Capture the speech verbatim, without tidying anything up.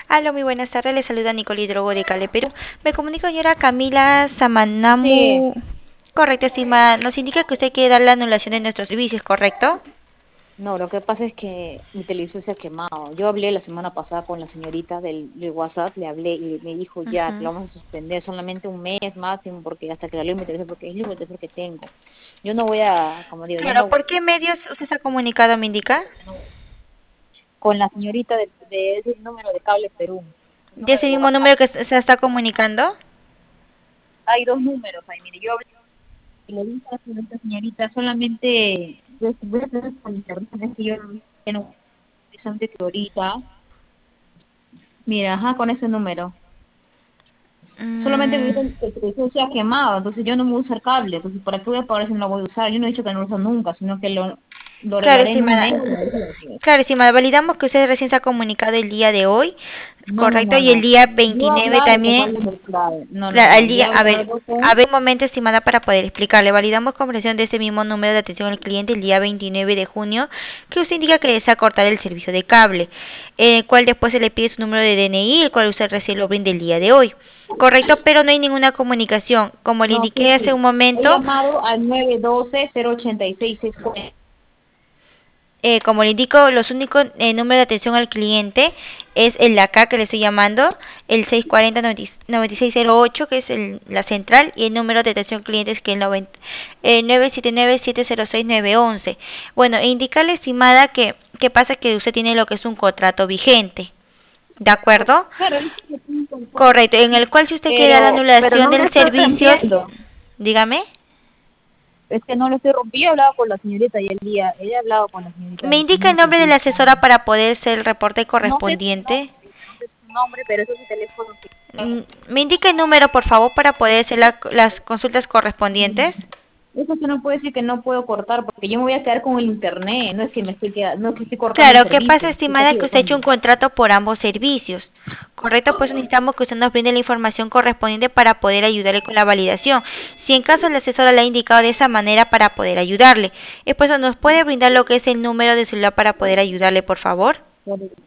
Aló, muy buenas tardes. Le saluda Nicole Hidrogo de Cale, Perú. Me comunico, señora Camila Sí, Samanamu. Correcto, estimada. Nos indica que usted quiere dar la anulación de nuestros servicios, ¿correcto? no, lo que pasa es que mi televisor se ha quemado. Yo hablé la semana pasada con la señorita del, del WhatsApp, le hablé y me dijo, ya, te Ujú. lo vamos a suspender solamente un mes máximo, porque hasta que la leo mi televisor, porque es el único televisor que tengo. Yo no voy a, como digo, yo Claro, no, ¿por qué medios usted se ha comunicado, me indica? con la señorita de, de ese número de Cable Perú, el ¿De número ese de mismo WhatsApp. número que se está comunicando? Hay dos números ahí, mire, yo hablé y le dije a la señorita, señorita, solamente, yo voy a tener por internet, es que yo no tengo que ahorita, mira, ajá, con ese número. Solamente me Mm, dicen que el televisor se ha quemado, entonces yo no me voy a usar cable, entonces ¿para qué voy a pagar si no lo voy a usar? Yo no he dicho que no lo uso nunca, sino que lo, lo claro, arreglaré en un estimada. mes. Le decía, pues. Claro, estimada. Validamos que usted recién se ha comunicado el día de hoy, No, no, correcto, no, y el no. día Yo he veintinueve hablado con también. alguien del clave. No, no, Claro, no. al Yo he día, a ver, hablado a con... ver, un momento, estimada, para poder explicarle. Validamos conversación de este mismo número de atención al cliente el día veintinueve de junio, que usted indica que desea cortar el servicio de cable, el cual después se le pide su número de D N I, el cual usted recién lo brinda el día de hoy. Correcto, pero no hay ninguna comunicación. Como le No, sí, indiqué hace sí. un He momento, llamado al nueve uno dos, cero ocho seis, seis cuatro cero. eh, como le indico, los únicos eh, números de atención al cliente es el de acá que le estoy llamando, el seis cuatro cero nueve seis cero ocho, que es el, la central, y el número de atención al cliente es que el noventa, eh, nueve siete nueve siete cero seis nueve once. Bueno, e indicarle, estimada, que, que pasa que usted tiene lo que es un contrato vigente, ¿de acuerdo? Claro, él tiene un contrato. Correcto, en el cual si usted quiere dar la Pero, pero anulación no lo del estoy servicio, rompiendo. dígame. Es que no lo estoy rompiendo. Yo he hablado con la señorita y el día. Ella ha hablado con la señorita Me del indica el cliente. nombre de la asesora para poder hacer el reporte No sé su correspondiente. nombre, no sé su nombre, pero ese es el teléfono que... Mm, Me indica el número, por favor, para poder hacer la- las consultas correspondientes. Eso se no puede decir que no puedo cortar, porque yo me voy a quedar con el internet, no es que me estoy quedando, no es que estoy cortando el Claro, ¿qué pasa, servicio, se está estimada? Que usted ha hecho equivocando. un contrato por ambos servicios. Correcto, pues necesitamos que usted nos brinde la información correspondiente para poder ayudarle con la validación. Si en caso la asesora le ha indicado de esa manera para poder ayudarle, eh, pues nos puede brindar lo que es el número de celular para poder ayudarle, por favor.